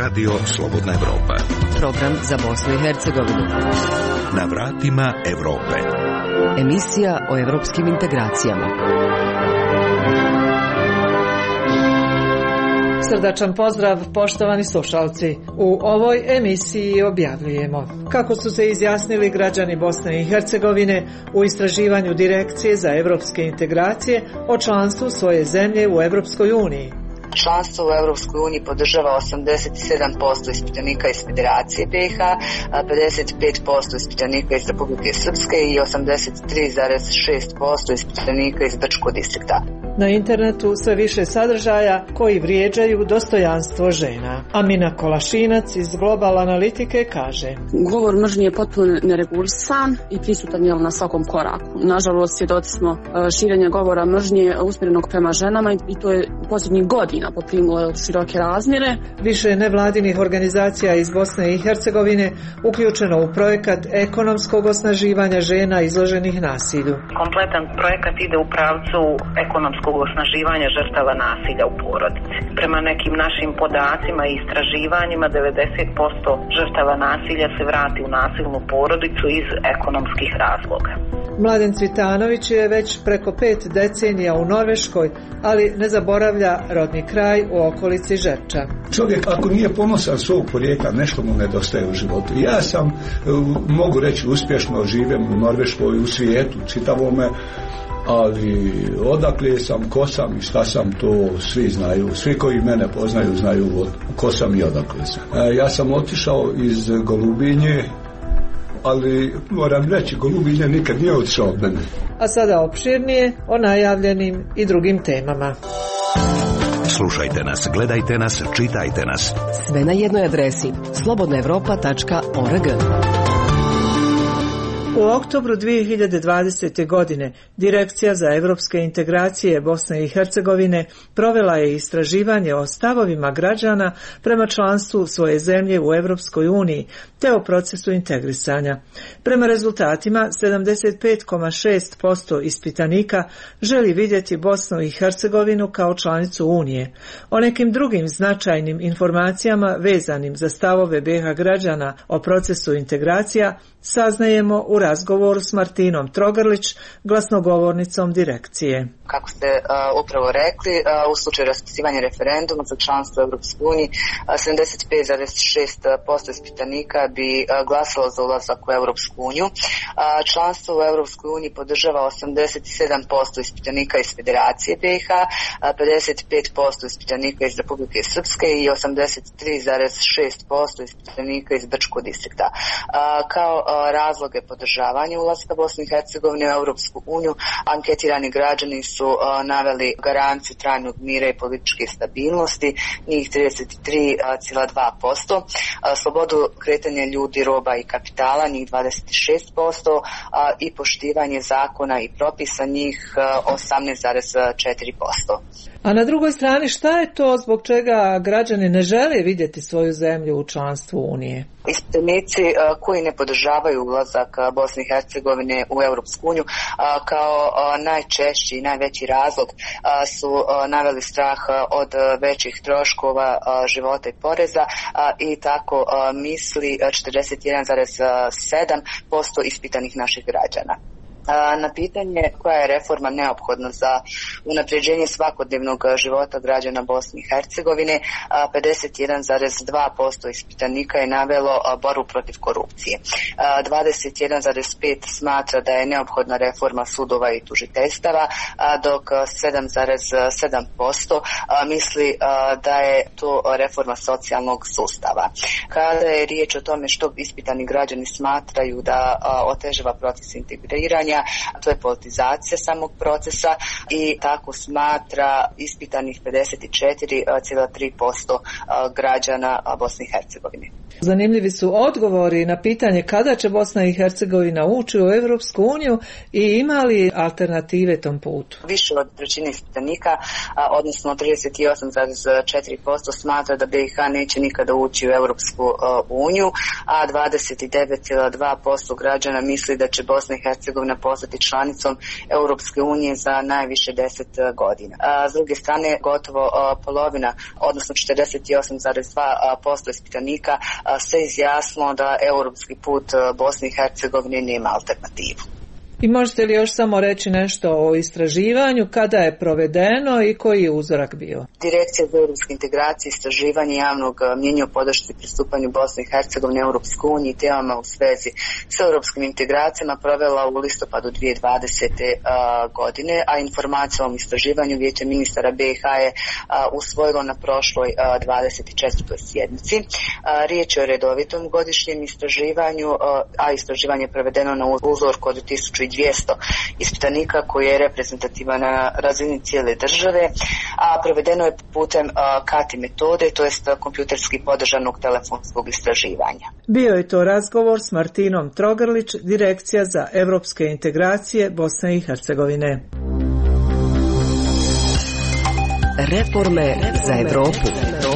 Radio Slobodna Evropa. Program za Bosnu i Hercegovinu. Na vratima Evrope. Emisija o evropskim integracijama. Srdačan pozdrav, poštovani slušalci. U ovoj emisiji objavljujemo kako su se izjasnili građani Bosne i Hercegovine u istraživanju Direkcije za evropske integracije o članstvu svoje zemlje u Evropskoj uniji. Članstvo u Europskoj uniji podržava 87% ispitanika iz Federacije BiH, 55% ispitanika iz Republike Srpske i 83,6% ispitanika iz Brčkog distrikta. Na internetu sve više sadržaja koji vrijeđaju dostojanstvo žena. Amina Kolašinac iz Global Analitike kaže: govor mržnje je potpuno neregulisan i prisutan je na svakom koraku. Nažalost, svjedoci smo širenja govora mržnje usmjerenog prema ženama i to je posljednjih godina poprimilo široke razmjere. Više nevladinih organizacija iz Bosne i Hercegovine uključeno u projekat ekonomskog osnaživanja žena izloženih nasilju. Kompletan projekat ide u pravcu ekonomskog osnaživanja žrtava nasilja u porodici. Prema nekim našim podacima i istraživanjima 90% žrtava nasilja se vrati u nasilnu porodicu iz ekonomskih razloga. Mladen Cvitanović je već preko 5 decenija u Norveškoj, ali ne zaboravlja rodni kraj u okolici Žepča. Čovjek ako nije ponosan svog porijekla, nešto mu nedostaje u životu. Ja sam, mogu reći, uspješno živim u Norveškoj, u svijetu čitavome, ali odakle sam, ko sam i šta sam, to svi znaju. Svi koji mene poznaju znaju ko sam i odakle sam. Ja sam otišao iz Golubinje, ali moram reći, Golubinje nikad nije otišao od mene. A sada opširnije o najavljenim i drugim temama. Slušajte nas, gledajte nas, čitajte nas. Sve na jednoj adresi slobodnaevropa.org. U oktobru 2020. godine Direkcija za evropske integracije Bosne i Hercegovine provela je istraživanje o stavovima građana prema članstvu svoje zemlje u Evropskoj uniji te o procesu integrisanja. Prema rezultatima 75,6% ispitanika želi vidjeti Bosnu i Hercegovinu kao članicu Unije. O nekim drugim značajnim informacijama vezanim za stavove BiH građana o procesu integracija saznajemo u razgovoru s Martinom Trogrlić, glasnogovornicom direkcije. Kako ste upravo rekli, u slučaju raspisivanja referenduma za članstvo u Europskoj uniji, 75,6% ispitanika bi glasalo za ulazak u Europsku uniju. Članstvo u Europskoj uniji podržava 87% ispitanika iz Federacije BiH, 55% ispitanika iz Republike Srpske i 83,6% ispitanika iz Brčkog distrikta. Kao razloge podržavanja ulaska Bosne i Hercegovine u Europsku uniju, anketirani građani su naveli garanciju trajnog mira i političke stabilnosti, njih 33,2%, slobodu kretanja ljudi, roba i kapitala, njih 26%, i poštivanje zakona i propisa, njih 18,4%. A na drugoj strani, šta je to zbog čega građani ne žele vidjeti svoju zemlju u članstvu Unije? Ispitanici koji ne podržavaju ulazak Bosne i Hercegovine u Europsku uniju kao najčešći i najveći razlog su naveli strah od većih troškova života i poreza i tako misli 41,7% ispitanih naših građana. Na pitanje koja je reforma neophodna za unapređenje svakodnevnog života građana Bosne i Hercegovine, 51,2% ispitanika je navelo borbu protiv korupcije. 21,5% smatra da je neophodna reforma sudova i tužiteljstava, dok 7,7% misli da je to reforma socijalnog sustava. Kada je riječ o tome što ispitani građani smatraju da otežava proces integriranja, to je politizacija samog procesa i tako smatra ispitanih 54,3% građana Bosne i Hercegovine. Zanimljivi su odgovori na pitanje kada će Bosna i Hercegovina ući u Europsku uniju i ima li alternative tom putu. Više od trećine ispitanika, odnosno 38,4% smatra da BiH neće nikada ući u Europsku uniju, a 29,2% građana misli da će Bosna i Hercegovina postati članicom Europske unije za najviše 10 godina. S druge strane, gotovo polovina, odnosno 48,2% ispitanika se izjasnilo da europski put Bosne i Hercegovine nema alternativu. I možete li još samo reći nešto o istraživanju, kada je provedeno i koji je uzorak bio? Direkcija za europske integracije, istraživanje javnog mnijenja o podršci pristupanju Bosne i Hercegovine Europskoj uniji i temama u svezi sa europskim integracijama provela u listopadu 2020. godine, a informacija o istraživanju Vijeća ministara BiH je usvojilo na prošloj 24. sjednici. Riječ je o redovitom godišnjem istraživanju, a istraživanje je provedeno na uzorku od 1200 ispitanika koji je reprezentativan na razini cijele države, a provedeno je putem KATI metode, to jest kompjuterski podržanog telefonskog istraživanja. Bio je to razgovor s Martinom Trogrlić, Direkcija za europske integracije Bosne i Hercegovine. Reforme za Evropu.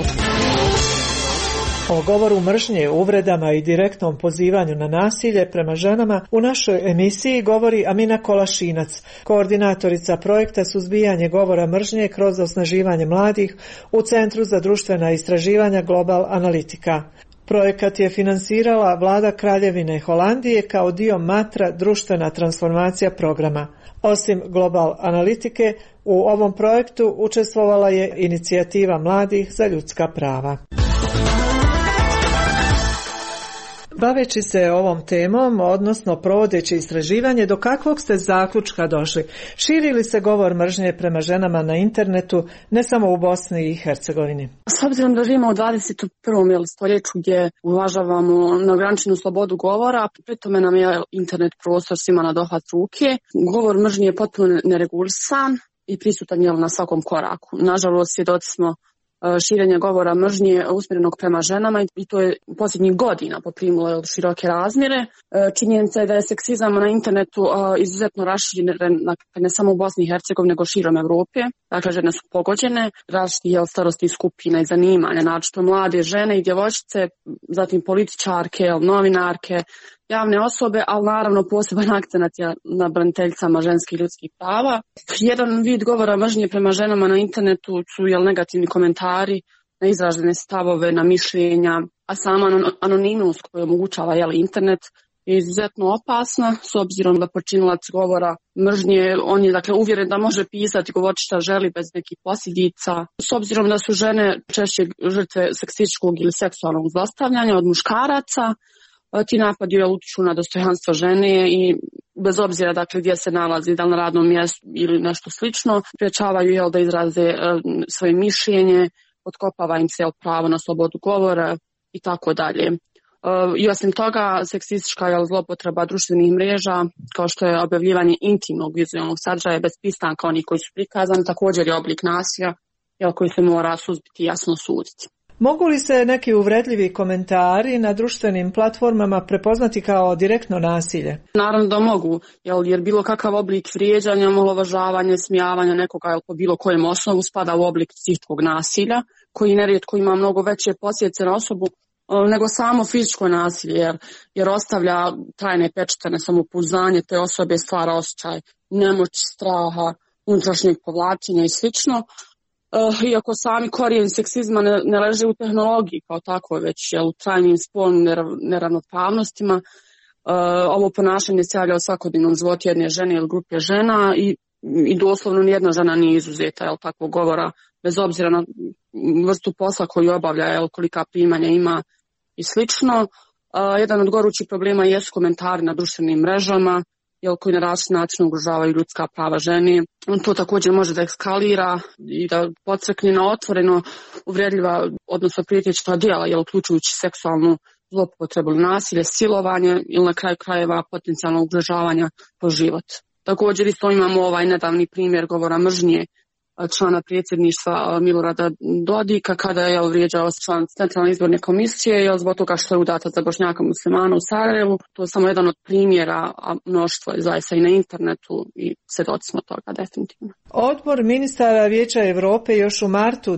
O govoru mržnje, uvredama i direktnom pozivanju na nasilje prema ženama u našoj emisiji govori Amina Kolašinac, koordinatorica projekta Suzbijanje govora mržnje kroz osnaživanje mladih u Centru za društvena istraživanja Global Analitika. Projekat je finansirala vlada Kraljevine Holandije kao dio Matra društvena transformacija programa. Osim Global Analitike, u ovom projektu učestvovala je inicijativa mladih za ljudska prava. Baveći se ovom temom, odnosno provodeći istraživanje, do kakvog ste zaključka došli? Širi li se govor mržnje prema ženama na internetu, ne samo u Bosni i Hercegovini? S obzirom da živimo u 21. stoljeću gdje uvažavamo neograničenu slobodu govora, pritome nam je internet prostor svima na dohvat ruke, govor mržnje je potpuno neregulisan i prisutan je na svakom koraku. Nažalost, svjedoci smo širenja govora mržnje usmjerenog prema ženama i to je posljednjih godina poprimilo široke razmjere. Činjenica je da je seksizam na internetu izuzetno raširen ne samo u Bosni i Hercegovini nego širom Evrope. Dakle, žene su pogođene, različitih starosti skupina i zanimanja, naročito mlade žene i djevojčice, zatim političarke, novinarke, javne osobe, ali naravno poseban akcenat je na braniteljicama ženskih ljudskih prava. Jedan vid govora mržnje prema ženama na internetu su negativni komentari na izražene stavove, na mišljenja, a sama anonimnost koju omogućava internet je izuzetno opasna s obzirom da počinilac govora mržnje, on je uvjeren da može pisati i govoriti šta želi bez nekih posljedica. S obzirom da su žene češće žrtve seksističkog ili seksualnog zlostavljanja od muškaraca, ti napadi utiču na dostojanstvo žene i bez obzira gdje se nalazi, da li na radnom mjestu ili nešto slično, sprječavaju da izraze svoje mišljenje, potkopava im se pravo na slobodu govora i tako dalje. I osim toga, seksistička zlopotreba društvenih mreža, kao što je objavljivanje intimnog vizualnog sadržaja bez pristanka onih koji su prikazani, također je oblik nasilja koji se mora suzbiti i jasno suditi. Mogu li se neki uvredljivi komentari na društvenim platformama prepoznati kao direktno nasilje? Naravno da mogu, jer bilo kakav oblik vrijeđanja, omalovažavanja, smijavanja nekoga po bilo kojem osnovu spada u oblik psihičkog nasilja, koji nerijetko ima mnogo veće posljedice na osobu nego samo fizičko nasilje, jer ostavlja trajne pečate na samopouzdanje te osobe, stvara osjećaj nemoći, straha, unutrašnjeg povlačenja i slično. Iako sami korijeni seksizma ne leže u tehnologiji kao tako, već u trajnim spolnim neravnopravnostima. Ovo ponašanje se javlja u svakodnevnom životu jedne žene ili grupe žena i doslovno nijedna žena nije izuzeta takvog govora, bez obzira na vrstu posla koju obavlja, kolika primanja ima i slično. Jedan od gorućih problema jesu komentari na društvenim mrežama, koji na različit način ugrožavaju ljudska prava žene. To također može da eskalira i da podstakne na otvoreno uvredljiva, odnosno prijetečna djela, uključujući seksualnu zloupotrebu ili nasilje, silovanje ili na kraju krajeva potencijalno ugrožavanja po život. Također isto imamo nedavni primjer govora mržnje člana predsjedništva Milorada Dodika kada je vrijeđao član Centralne izborne komisije zbog toga što je udata za Bošnjaka muslimana u Sarajevu. To je samo jedan od primjera, a mnoštvo je zaista i na internetu i svjedoci smo toga definitivno. Odbor ministara Vijeća Europe još u martu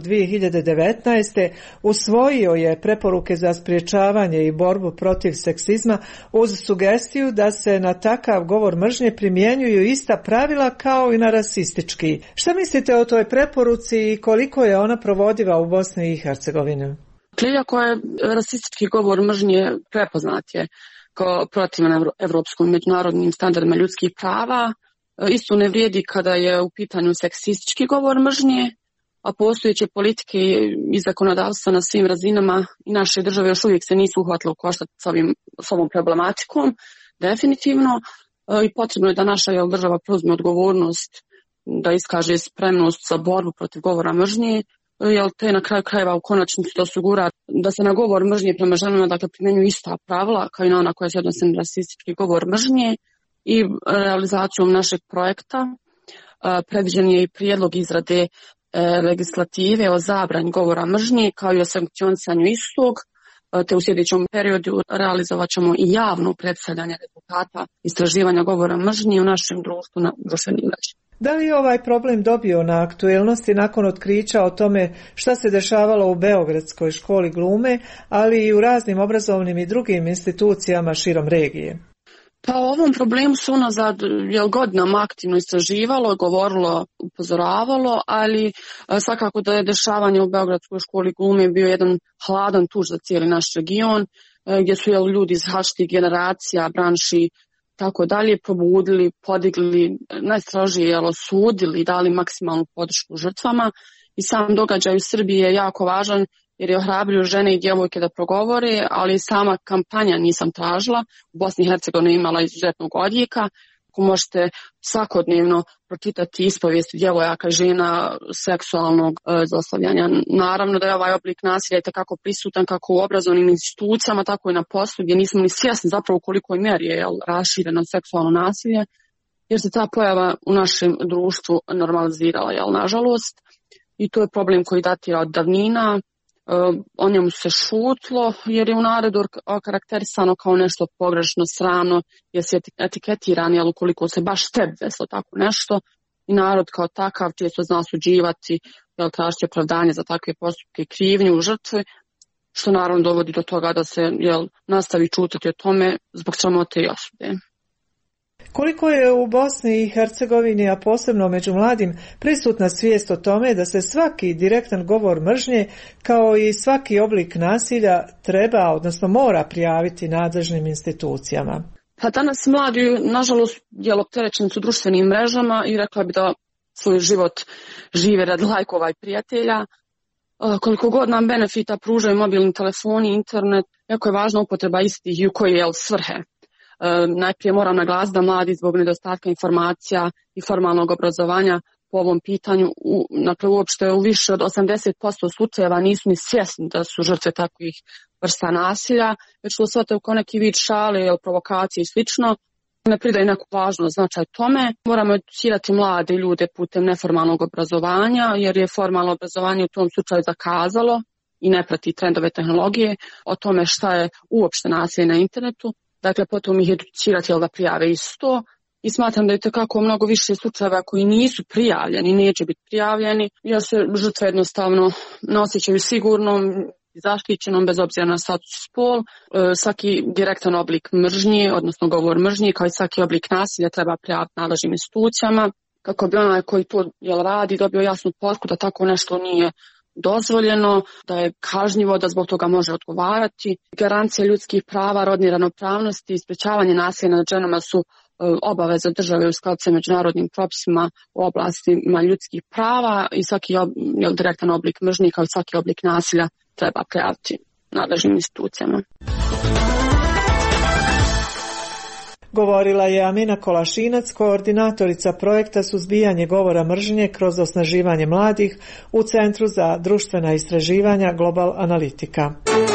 2019. usvojio je preporuke za sprječavanje i borbu protiv seksizma uz sugestiju da se na takav govor mržnje primjenjuju ista pravila kao i na rasistički. Šta mislite o toj preporuci i koliko je ona provodiva u Bosni i Hercegovini? Iako je rasistički govor mržnje prepoznat je kao protivan evropskim međunarodnim standardima ljudskih prava, isto ne vrijedi kada je u pitanju seksistički govor mržnje, a postojeće politike i zakonodavstva na svim razinama i naše države još uvijek se nisu uhvatile u koštac s ovom problematikom, definitivno, i potrebno je da naša država preuzme odgovornost, da iskaže spremnost za borbu protiv govora mržnje, jer te na kraju krajeva u konačnici to osigura da se na govor mržnje prema ženama dakle primjenjuju ista pravila kao i na ona koja se odnose na rasistički govor mržnje. I realizacijom našeg projekta predviđen je i prijedlog izrade legislative o zabrani govora mržnje kao i o sankcionisanju istog, te u sljedećem periodu realizovat ćemo i javno predstavljanje rezultata istraživanja govora mržnje u našem društvu na društvenim mrežama. Da li je ovaj problem dobio na aktuelnosti nakon otkrića o tome šta se dešavalo u Beogradskoj školi glume, ali i u raznim obrazovnim i drugim institucijama širom regije? Pa o ovom problemu se unazad godinama aktivno istraživalo, govorilo, upozoravalo, ali svakako da je dešavanje u Beogradskoj školi glume bio jedan hladan tuž za cijeli naš region, gdje su ljudi iz različitih generacija, branši, tako dalje, probudili, podigli, najstrožije osudili, dali maksimalnu podršku žrtvama. I sam događaj u Srbiji je jako važan jer je ohrabrio žene i djevojke da progovore, ali sama kampanja nisam tražila. U Bosni i Hercegovini imala izuzetnog odjeka. Ako možete svakodnevno pročitati ispovijesti djevojaka i žena seksualnog zlostavljanja. Naravno da je ovaj oblik nasilja itekako prisutan kako u obrazovnim institucijama, tako i na poslu gdje nismo ni svjesni zapravo u kolikoj mjeri je rašireno seksualno nasilje, jer se ta pojava u našem društvu normalizirala, nažalost. I to je problem koji datira od davnina. O njemu se šutlo jer je u narodu okarakterisano kao nešto pogrešno, sramno, jer se etiketiran, ukoliko se baš tebi desilo tako nešto, i narod kao takav često zna osuđivati, tražiti opravdanje za takve postupke, krivnju, žrtve, što naravno dovodi do toga da se nastavi čutati o tome zbog sramote i osude. Koliko je u Bosni i Hercegovini, a posebno među mladim, prisutna svijest o tome da se svaki direktan govor mržnje, kao i svaki oblik nasilja, treba, odnosno mora prijaviti nadležnim institucijama? Pa danas mladi, nažalost, opterećeni su društvenim mrežama i rekla bi da svoj život žive radi lajkova i prijatelja. Koliko god nam benefita pružaju mobilni telefoni, internet, jako je važna upotreba istih i u koje svrhe. Najprije moram naglasiti da mladi zbog nedostatka informacija i formalnog obrazovanja po ovom pitanju, uopšte u više od 80% slučajeva nisu ni svjesni da su žrtve takvih vrsta nasilja, već to shvataju kao neki vid šale, provokacije i slično. Ne pridaju neku važnost značaj tome. Moramo educirati mlade ljude putem neformalnog obrazovanja, jer je formalno obrazovanje u tom slučaju zakazalo i ne prati trendove tehnologije o tome šta je uopšte nasilje na internetu. Dakle, potom ih educirati da prijave isto. I smatram da je tekako mnogo više slučajeva koji nisu prijavljeni, neće biti prijavljeni, jer se žrtve jednostavno ne osjećaju sigurnom i zaštićenom bez obzira na status i spol. Svaki direktan oblik mržnje, odnosno govor mržnje, kao i svaki oblik nasilja treba prijaviti nadležnim institucijama, kako bi onaj koji to radi dobio jasnu poruku da tako nešto nije dozvoljeno, da je kažnjivo, da zbog toga može odgovarati. Garancija ljudskih prava, rodne ravnopravnosti i sprečavanje nasilja nad ženama su obaveza države u skladu sa međunarodnim propisima u oblastima ljudskih prava i svaki direktan oblik mržnje kao i svaki oblik nasilja treba prijaviti nadležnim institucijama. Govorila je Amina Kolašinac, koordinatorica projekta Suzbijanje govora mržnje kroz osnaživanje mladih u Centru za društvena istraživanja Global Analitika.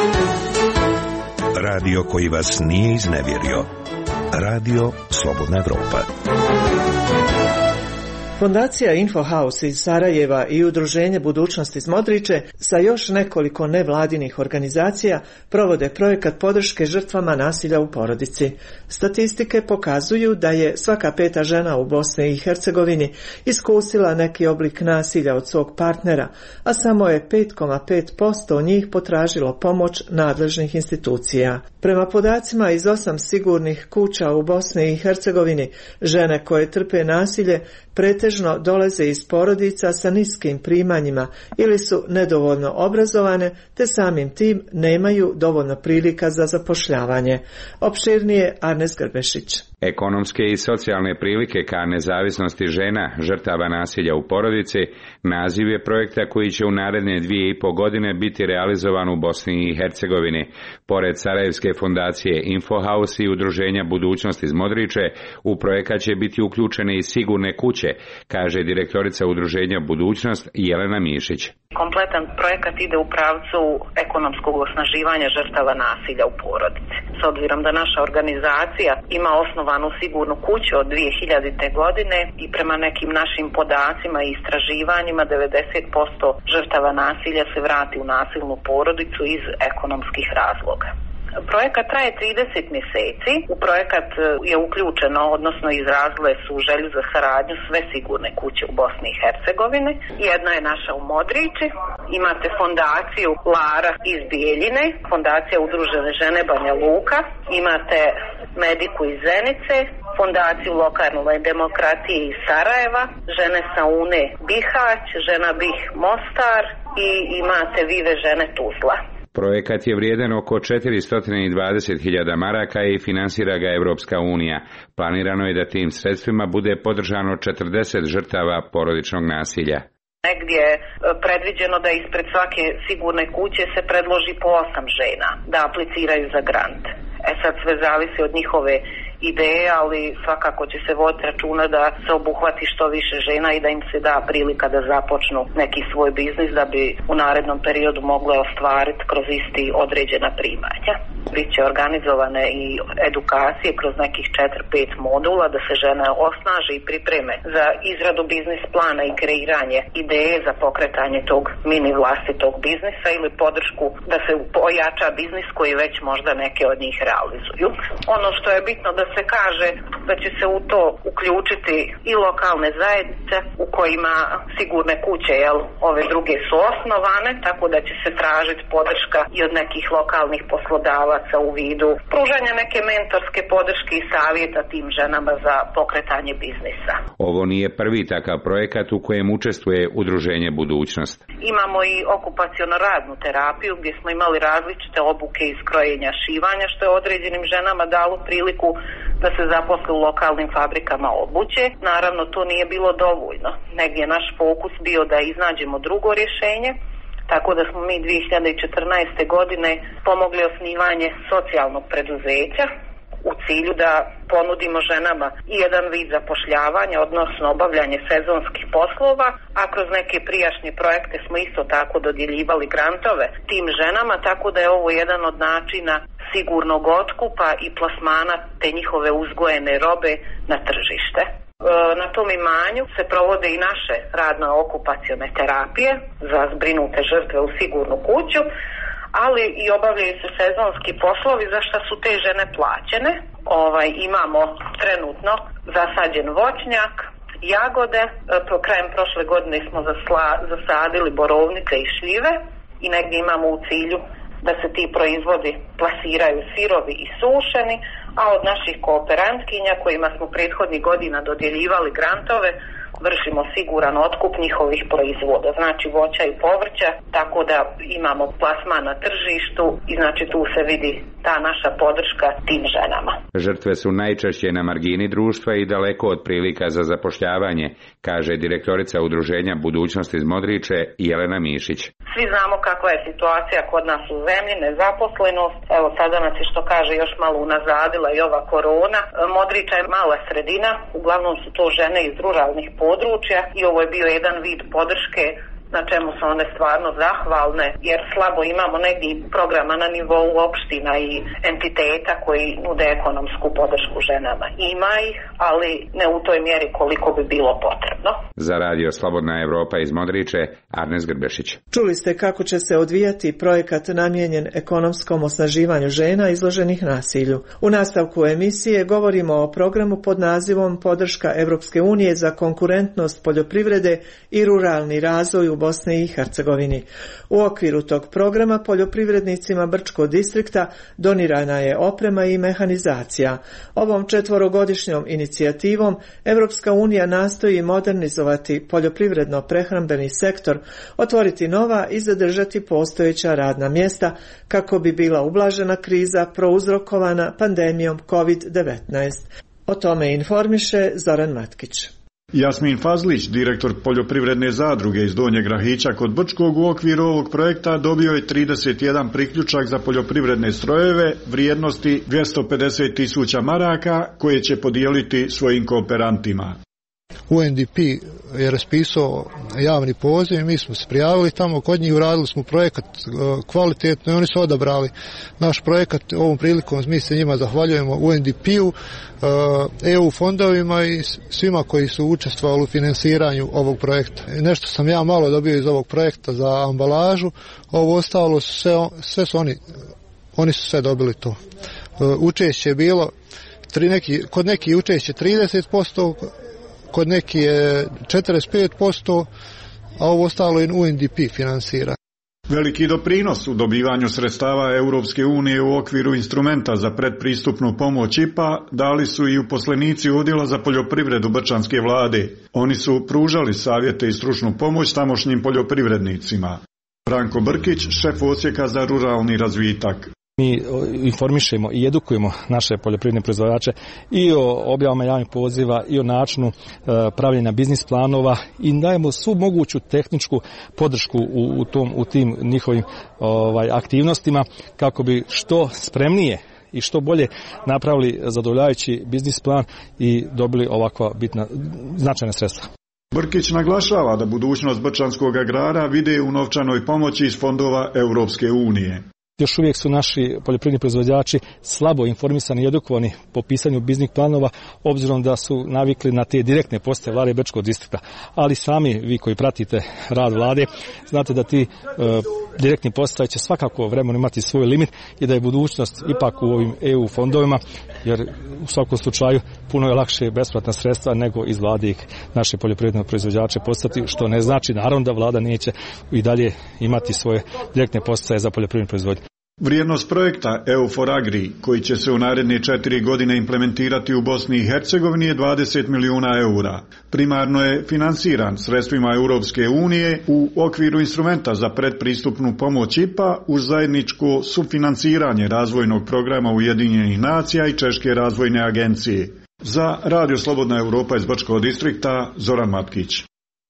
Radio koji vas nije iznevjerio. Radio Slobodna Evropa. Fondacija Infohouse iz Sarajeva i Udruženje Budućnost iz Modriče sa još nekoliko nevladinih organizacija provode projekat podrške žrtvama nasilja u porodici. Statistike pokazuju da je svaka 5. žena u Bosni i Hercegovini iskusila neki oblik nasilja od svog partnera, a samo je 5,5% njih potražilo pomoć nadležnih institucija. Prema podacima iz 8 sigurnih kuća u Bosni i Hercegovini, žene koje trpe nasilje pretežno dolaze iz porodica sa niskim primanjima ili su nedovoljno obrazovane, te samim tim nemaju dovoljno prilika za zapošljavanje. Opširnije Arnes Grbešić. Ekonomske i socijalne prilike ka nezavisnosti žena žrtava nasilja u porodici naziv je projekta koji će u naredne 2,5 godine biti realizovan u Bosni i Hercegovini. Pored Sarajevske fondacije Infohouse i Udruženja Budućnost iz Modriče, u projekat će biti uključene i sigurne kuće, kaže direktorica Udruženja Budućnost Jelena Mišić. Kompletan projekat ide u pravcu ekonomskog osnaživanja žrtava nasilja u porodici. S obzirom da naša organizacija ima osnovanu sigurnu kuću od 2000. godine i prema nekim našim podacima i istraživanjima 90% žrtava nasilja se vrati u nasilnu porodicu iz ekonomskih razloga. Projekat traje 30 mjeseci. U projekat je uključeno, odnosno izrazile su želju za saradnju sve sigurne kuće u Bosni i Hercegovini. Jedna je naša u Modriči. Imate fondaciju Lara iz Bijeljine, fondacija Udružene žene Banja Luka. Imate Mediku iz Zenice, fondaciju Lokalne demokratije iz Sarajeva, žene Saune Bihać, žena Bih Mostar i imate Vive žene Tuzla. Projekat je vrijedan oko 420.000 maraka i finansira ga Evropska unija. Planirano je da tim sredstvima bude podržano 40 žrtava porodičnog nasilja. Negdje je predviđeno da ispred svake sigurne kuće se predloži po 8 žena da apliciraju za grant. Sad sve zavisi od njihove ideje, ali svakako će se voditi računa da se obuhvati što više žena i da im se da prilika da započnu neki svoj biznis da bi u narednom periodu mogle ostvariti kroz isti određena primanja. Biće organizovane i edukacije kroz nekih 4-5 modula da se žene osnaže i pripreme za izradu biznis plana i kreiranje ideje za pokretanje tog mini vlastitog biznisa ili podršku da se ojača biznis koji već možda neke od njih realizuju. Ono što je bitno da se kaže da će se u to uključiti i lokalne zajednice u kojima sigurne kuće, ove druge su osnovane, tako da će se tražiti podrška i od nekih lokalnih poslodavaca u vidu pružanja neke mentorske podrške i savjeta tim ženama za pokretanje biznisa. Ovo nije prvi takav projekat u kojem učestvuje Udruženje Budućnost. Imamo i okupaciono-radnu terapiju gdje smo imali različite obuke iz krojenja šivanja, što je određenim ženama dalo priliku da se zaposle u lokalnim fabrikama obuće. Naravno, to nije bilo dovoljno. Negdje je naš fokus bio da iznađemo drugo rješenje, tako da smo mi 2014. godine pomogli osnivanje socijalnog preduzeća u cilju da ponudimo ženama i jedan vid zapošljavanja, odnosno obavljanje sezonskih poslova, a kroz neke prijašnje projekte smo isto tako dodjeljivali grantove tim ženama, tako da je ovo jedan od načina sigurnog otkupa i plasmana te njihove uzgojene robe na tržište. Na tom imanju se provode i naše radno-okupacione terapije za zbrinute žrtve u sigurnu kuću, ali i obavljaju se sezonski poslovi za što su te žene plaćene. Imamo trenutno zasađen voćnjak, jagode, krajem prošle godine smo zasadili borovnice i šljive i negdje imamo u cilju da se ti proizvodi plasiraju sirovi i sušeni, a od naših kooperantkinja kojima smo prethodnih godina dodjeljivali grantove vršimo siguran otkup njihovih proizvoda, znači voća i povrća, tako da imamo plasman na tržištu i znači tu se vidi ta naša podrška tim ženama. Žrtve su najčešće na margini društva i daleko od prilika za zapošljavanje, kaže direktorica Udruženja Budućnost iz Modriče Jelena Mišić. Svi znamo kakva je situacija kod nas u zemlji, nezaposlenost. Evo sada nas je, što kaže, još malo unazadila i ova korona. Modriča je mala sredina, uglavnom su to žene iz ruralnih područja i ovo je bio jedan vid podrške na čemu su one stvarno zahvalne, jer slabo imamo negdje programa na nivou opština i entiteta koji nude ekonomsku podršku ženama. Ima ih, ali ne u toj mjeri koliko bi bilo potrebno. Za radio Slobodna Evropa iz Modriče, Arnes Grbešić. Čuli ste kako će se odvijati projekat namijenjen ekonomskom osnaživanju žena izloženih nasilju. U nastavku emisije govorimo o programu pod nazivom Podrška Europske unije za konkurentnost poljoprivrede i ruralni razvoj u Bosni i Hercegovini. U okviru tog programa poljoprivrednicima Brčkog distrikta donirana je oprema i mehanizacija. Ovom 4-godišnjom inicijativom Europska unija nastoji modernizovati poljoprivredno-prehrambeni sektor, otvoriti nova i zadržati postojeća radna mjesta kako bi bila ublažena kriza prouzrokovana pandemijom COVID-19. O tome informiše Zoran Matkić. Jasmin Fazlić, direktor poljoprivredne zadruge iz Donjeg Rahića kod Brčkog, u okviru ovog projekta dobio je 31 priključak za poljoprivredne strojeve vrijednosti 250.000 maraka koje će podijeliti svojim kooperantima. UNDP je raspisao javni poziv i mi smo se prijavili tamo kod njih, uradili smo projekat kvalitetno i oni su odabrali naš projekat. Ovom prilikom mi se njima zahvaljujemo, UNDP-u, EU fondovima i svima koji su učestvovali u finansiranju ovog projekta. Nešto sam ja malo dobio iz ovog projekta za ambalažu, ovo ostalo sve su oni su sve dobili to. Učešće je bilo, kod nekih učešće 30%, kod neki je 45%, a ovo ostalo je UNDP finansira. Veliki doprinos u dobivanju sredstava Europske unije u okviru instrumenta za predpristupnu pomoć IPA dali su i uposlenici Odjela za poljoprivredu Brčanske vlade. Oni su pružali savjete i stručnu pomoć tamošnjim poljoprivrednicima. Branko Brkić, šef odsjeka za ruralni razvitak. Mi informišemo i edukujemo naše poljoprivredne proizvođače i o objavama javnih poziva i o načinu pravljenja biznis planova i dajemo svu moguću tehničku podršku u tim njihovim aktivnostima kako bi što spremnije i što bolje napravili zadovoljavajući biznis plan i dobili ovakva bitna značajna sredstva. Brkić naglašava da budućnost brčanskog agrara vide u novčanoj pomoći iz fondova Europske unije. Još uvijek su naši poljoprivredni proizvođači slabo informisani i edukovani po pisanju biznis planova, obzirom da su navikli na te direktne postaje vlade Brčkog distrikta. Ali sami vi koji pratite rad vlade, znate da ti direktni postaje će svakako vremenom imati svoj limit i da je budućnost ipak u ovim EU fondovima, jer u svakom slučaju puno je lakše besplatna sredstva nego iz vlade ih naše poljoprivredne proizvođače postati, što ne znači naravno da vlada neće i dalje imati svoje direktne postaje za poljoprivrednu proizvodnju. Vrijednost projekta EU4Agri, koji će se u naredne 4 godine implementirati u Bosni i Hercegovini, je 20 milijuna eura. Primarno je finansiran sredstvima Europske unije u okviru instrumenta za predpristupnu pomoć IPA uz zajedničko sufinansiranje razvojnog programa Ujedinjenih nacija i Češke razvojne agencije. Za Radio Slobodna Evropa iz Brčkog distrikta, Zoran Matkić.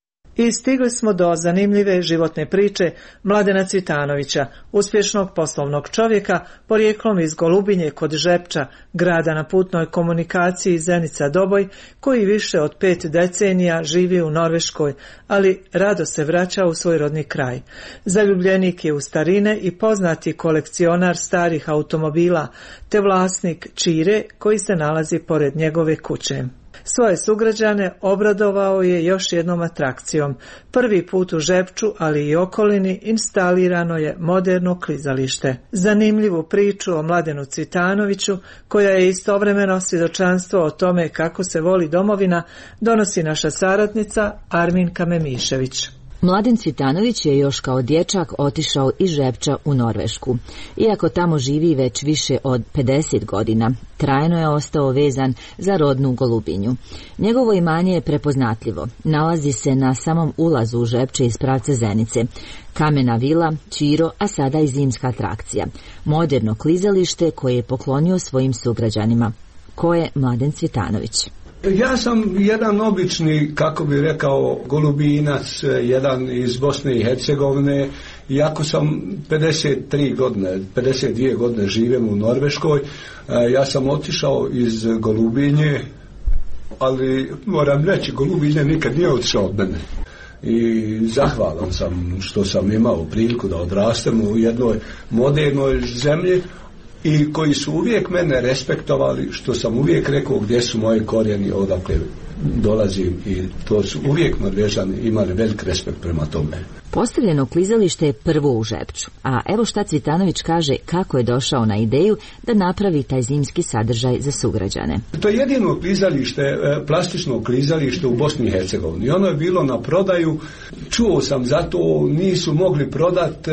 I stigli smo do zanimljive životne priče Mladena Cvitanovića, uspješnog poslovnog čovjeka, porijeklom iz Golubinje kod Žepča, grada na putnoj komunikaciji Zenica-Doboj, koji više od 5 decenija živi u Norveškoj, ali rado se vraća u svoj rodni kraj. Zaljubljenik je u starine i poznati kolekcionar starih automobila, te vlasnik Čire koji se nalazi pored njegove kuće. Svoje sugrađane obradovao je još jednom atrakcijom. Prvi put u Žepču, ali i okolini, instalirano je moderno klizalište. Zanimljivu priču o Mladenu Cvitanoviću, koja je istovremeno svjedočanstvo o tome kako se voli domovina, donosi naša saradnica Arminka Memišević. Mladen Cvitanović je još kao dječak otišao iz Žepča u Norvešku. Iako tamo živi već više od 50 godina, trajno je ostao vezan za rodnu Golubinju. Njegovo imanje je prepoznatljivo. Nalazi se na samom ulazu u Žepče iz pravca Zenice. Kamena vila, Čiro, a sada i zimska atrakcija. Moderno klizalište koje je poklonio svojim sugrađanima. Ko je Mladen Cvitanović? Ja sam jedan obični, kako bi rekao, golubinac, jedan iz Bosne i Hercegovine. Iako sam 52 godine živim u Norveškoj, ja sam otišao iz Golubinje, ali moram reći, Golubinje nikad nije otišao od mene. i zahvalan sam što sam imao priliku da odrastem u jednoj modernoj zemlji i koji su uvijek mene respektovali, što sam uvijek rekao gdje su moji korijeni, odakle dolazim, i to su uvijek Norvežani imali velik respekt prema tome. Postavljeno klizalište je prvo u Žepču, a evo šta Cvitanović kaže kako je došao na ideju da napravi taj zimski sadržaj za sugrađane. To je jedino klizalište, plastično klizalište u Bosni i Hercegovini. Ono je bilo na prodaju, čuo sam za to, nisu mogli prodati.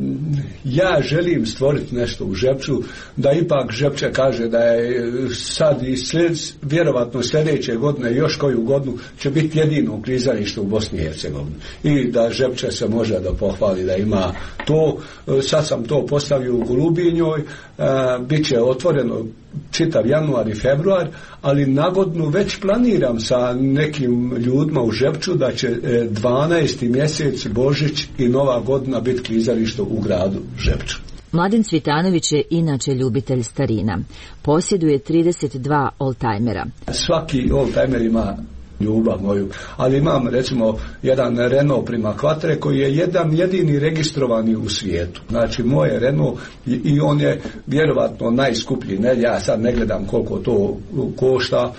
Ja želim stvoriti nešto u Žepču, da ipak Žepče kaže da je sad i vjerovatno sljedeće godine, još koju godinu, će biti jedino klizalište u Bosni i Hercegovini. I da Žepče se može da pohvali da ima to. Sad sam to postavio u Golubinjoj, bit će otvoreno čitav januar i februar, ali na godinu već planiram sa nekim ljudima u Žepču da će 12. mjesec, Božić i Nova godina biti klizalište u gradu Žepču. Mladen Cvitanović je inače ljubitelj starina. Posjeduje 32 oldtimera. Svaki oldtimer ima ljubav moju, ali imam recimo jedan Renault Prima Quattro koji je jedan jedini registrovani u svijetu. Znači moj Renault, i on je vjerovatno najskuplji, ja sad ne gledam koliko to košta,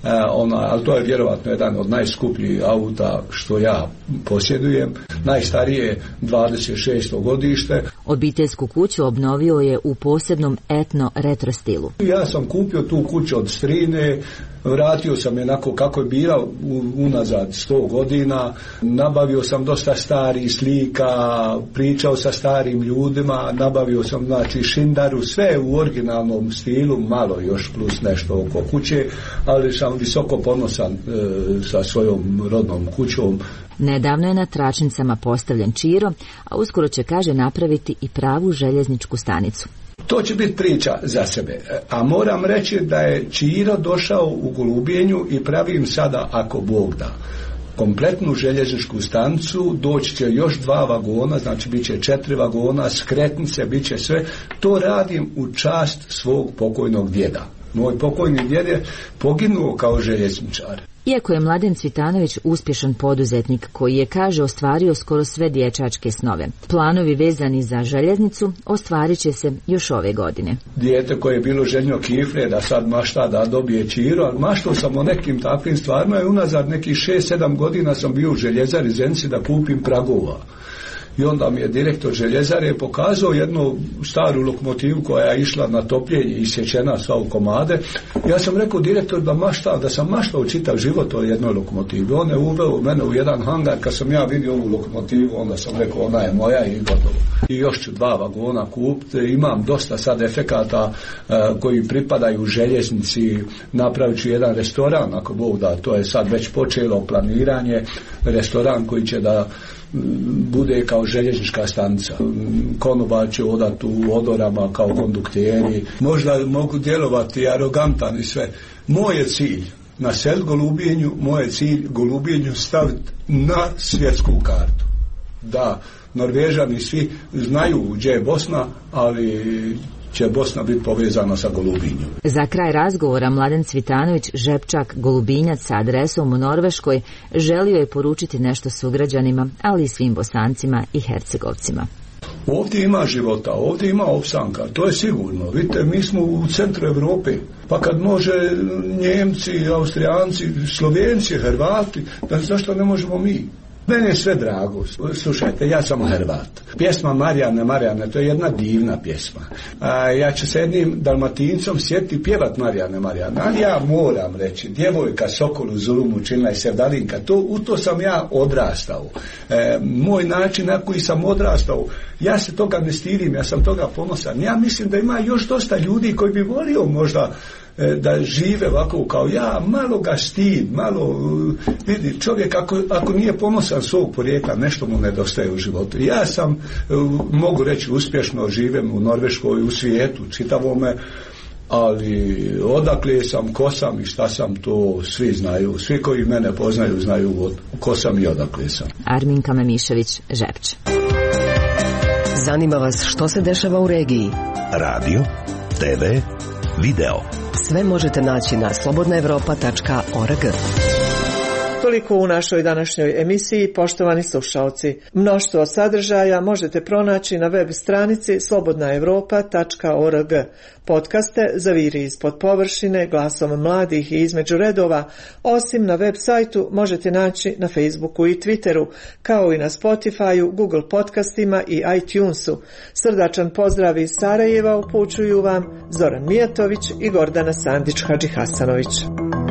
ali to je vjerovatno jedan od najskupljih auta što ja posjedujem. Najstarije 26. godište. Obiteljsku kuću obnovio je u posebnom etno retro stilu. Ja sam kupio tu kuću od strine, vratio sam je onako kako je bila unazad 100 godina, nabavio sam dosta starih slika, pričao sa starim ljudima, nabavio sam znači šindaru, sve u originalnom stilu, malo još plus nešto oko kuće, ali sam visoko ponosan sa svojom rodnom kućom. Nedavno je na tračnicama postavljen čiro, a uskoro će, kaže, napraviti i pravu željezničku stanicu. To će biti priča za sebe, a moram reći da je čiro došao u Golubinju i pravim sada, ako Bog da, kompletnu željezničku stanicu, doći će još 2 vagona, znači bit će 4 vagona, skretnice, bit će sve. To radim u čast svog pokojnog djeda. Moj pokojni djed je poginuo kao željezničar. Iako je Mladen Cvitanović uspješan poduzetnik koji je, kaže, ostvario skoro sve dječačke snove, planovi vezani za željeznicu ostvarit će se još ove godine. Dijete koje je bilo željno kifle da sad mašta da dobije čiro, ali maštao sam o nekim takvim stvarima i unazad nekih 6-7 godina sam bio u željezari Zenci da kupim pragova. I onda mi je direktor željezare pokazao jednu staru lokomotivu koja je išla na topljenje i sječena sva u komade. Ja sam rekao direktor da sam maštao čitav život o jednoj lokomotivi. On je uveo mene u jedan hangar, kad sam ja vidio ovu lokomotivu, onda sam rekao ona je moja i gotovo. I još ću 2 vagona kupiti, imam dosta sad efekata koji pripadaju željeznici, napravit ću jedan restoran, ako Bog da, to je sad već počelo planiranje, restoran koji će da bude kao željeznička stanica. Konobar će odati u odorama kao kondukteri. Možda mogu djelovati arogantan i sve. Moj je cilj na sel Golubinju, moj je cilj Golubinju staviti na svjetsku kartu. Da Norvežani svi znaju gdje je Bosna, ali će Bosna biti povezana sa Golubinjom. Za kraj razgovora Mladen Cvitanović, Žepčak, Golubinjac sa adresom u Norveškoj, želio je poručiti nešto sugrađanima, ali i svim Bosancima i Hercegovcima. Ovdje ima života, ovdje ima opstanka, to je sigurno. Vidite, mi smo u centru Europe, pa kad može Njemci, Austrijanci, Slovenci, Hrvati, zašto ne možemo mi? Mene je sve drago. Slušajte, ja sam Hrvat. Pjesma Marijane, to je jedna divna pjesma. Ja ću se jednim Dalmatincom sjetiti pjevat Marijane. Ali ja moram reći, djevojka Sokol u Zulumu činila je Sevdalinka. U to sam ja odrastao. Moj način na koji sam odrastao, ja se toga ne stidim, ja sam toga ponosan. Ja mislim da ima još dosta ljudi koji bi volio možda da žive ovako kao ja, malo ga stid, malo vidi, čovjek ako nije ponosan svog porijekla, nešto mu nedostaje u životu. Ja sam, mogu reći, uspješno živim u Norveškoj, u svijetu čitavome, ali odakle sam, ko sam i šta sam, to svi znaju. Svi koji mene poznaju znaju ko sam i odakle sam. Arminka Memišević, Žepč. Zanima vas što se dešava u regiji? Radio, TV, video. Sve možete naći na slobodnaevropa.org. Toliko u našoj današnjoj emisiji, poštovani slušaoci. Mnoštvo sadržaja možete pronaći na web stranici slobodnaevropa.org. Podcaste Zaviri ispod površine, Glasom mladih i Između redova, osim na web sajtu možete naći na Facebooku i Twitteru, kao i na Spotifyu, Google podcastima i iTunesu. Srdačan pozdrav iz Sarajeva upućuju vam Zoran Mijatović i Gordana Sandić-Hadžihasanović.